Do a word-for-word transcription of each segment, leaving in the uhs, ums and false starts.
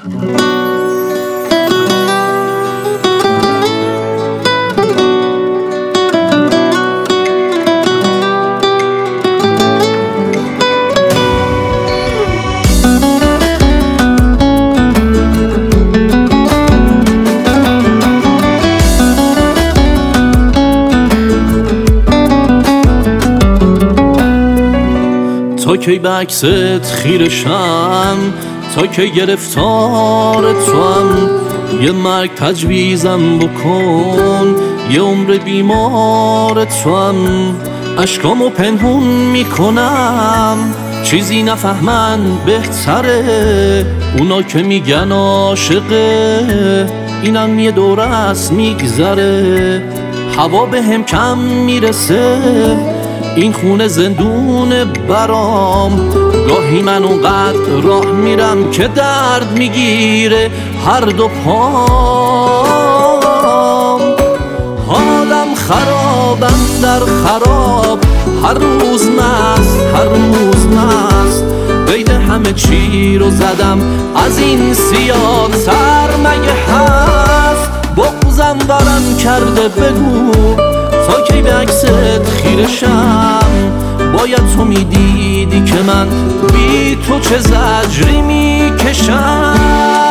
تا کی به عکست خیرشم، تا کی گرفتار توام. یه مرگ تجویزم بکن، یه عمر بیمار توام. اشکامو پنهون میکنم، چیزی نفهمن بهتره. اونا که میگن عاشقه، اینم یه دوره است میگذره. هوا به هم کم میرسه، این خونه زندونه برام. گاهی من اونقدر راه میرم که درد میگیره هر دو پام. حالم خرابم در خراب، هر روز مست هر روز مست. قید همه چی رو زدم، از این سیاه تر مگه هست؟ بغضم ورم کرده بگو، تا کی به عکست خیرشم. باید تو میدیدی که من بی تو چه زجری میکشم.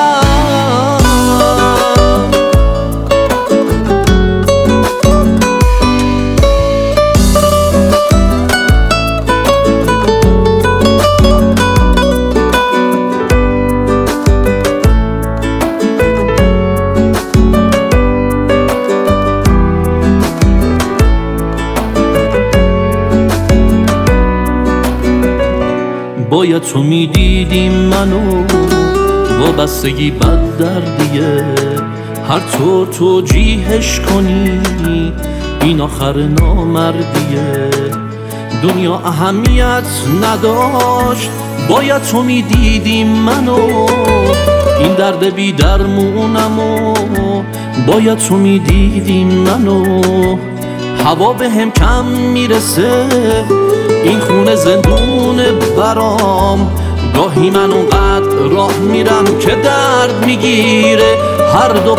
باید تو میدیدی منو، وابستگی بد دردیه. هر طور توجیهش کنی، این آخر نامردیه. دنیا اهمیت نداشت، باید تو میدیدی منو. این درد بی درمونمو، باید تو میدیدی منو. هوا به هم کم میرسه، این خونه زندونه برام. گاهی من اونقدر راه میرم که درد میگیره هر دو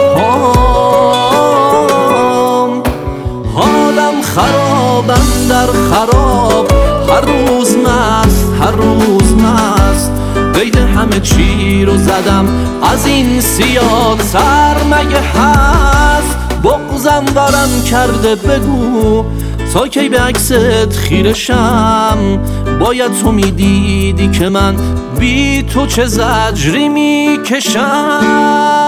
پام. حالم خرابم در خراب، هر روز مست هر روز مست. قید همه چی رو زدم، از این سیاه تر مگه هست؟ بغضم ورم کرده بگو، تا کی به عکست خیرشم. باید تو میدیدی که من بی تو چه زجری میکشم.